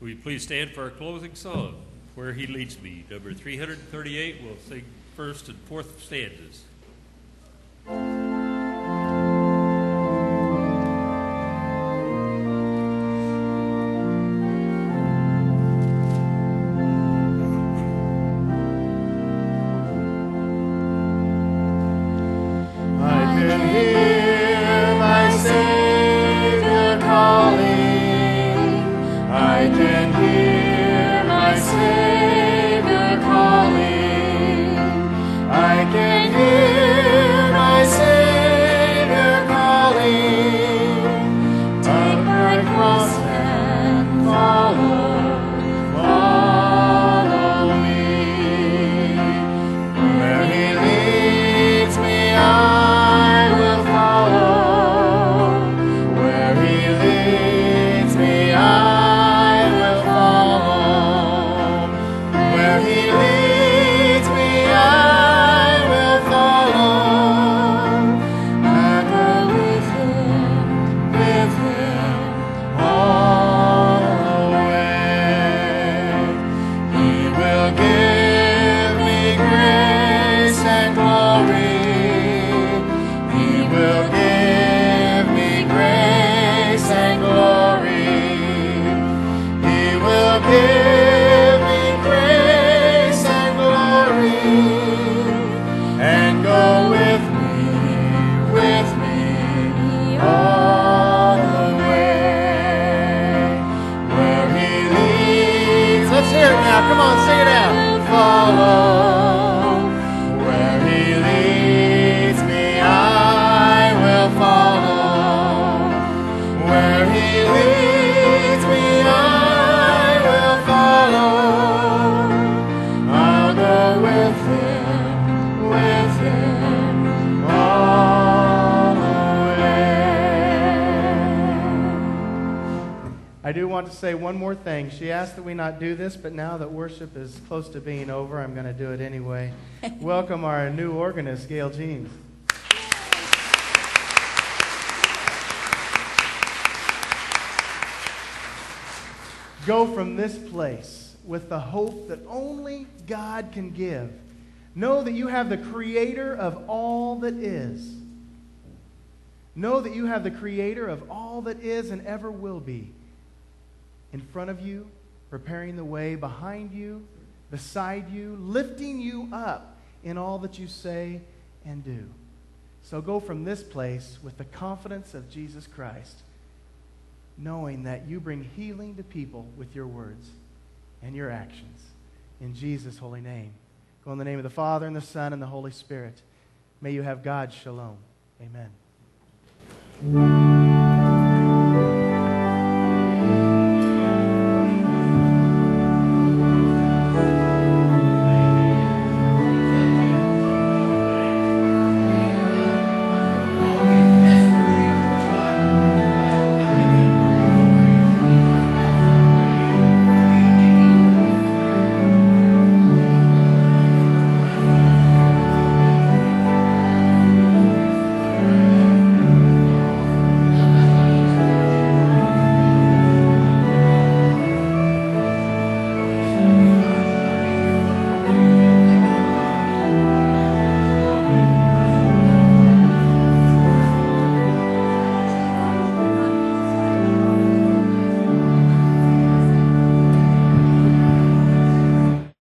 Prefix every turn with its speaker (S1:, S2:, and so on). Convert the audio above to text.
S1: Will you please stand for our closing song, Where He Leads Me, number 338. We'll sing first and fourth stanzas.
S2: I do want to say one more thing. She asked that we not do this, but now that worship is close to being over, I'm going to do it anyway. Welcome our new organist, Gail Jeans. Go from this place with the hope that only God can give. Know that you have the Creator of all that is. Know that you have the Creator of all that is and ever will be. In front of you, preparing the way, behind you, beside you, lifting you up in all that you say and do. So go from this place with the confidence of Jesus Christ, knowing that you bring healing to people with your words and your actions. In Jesus' holy name. Go in the name of the Father, and the Son, and the Holy Spirit. May you have God's shalom. Amen.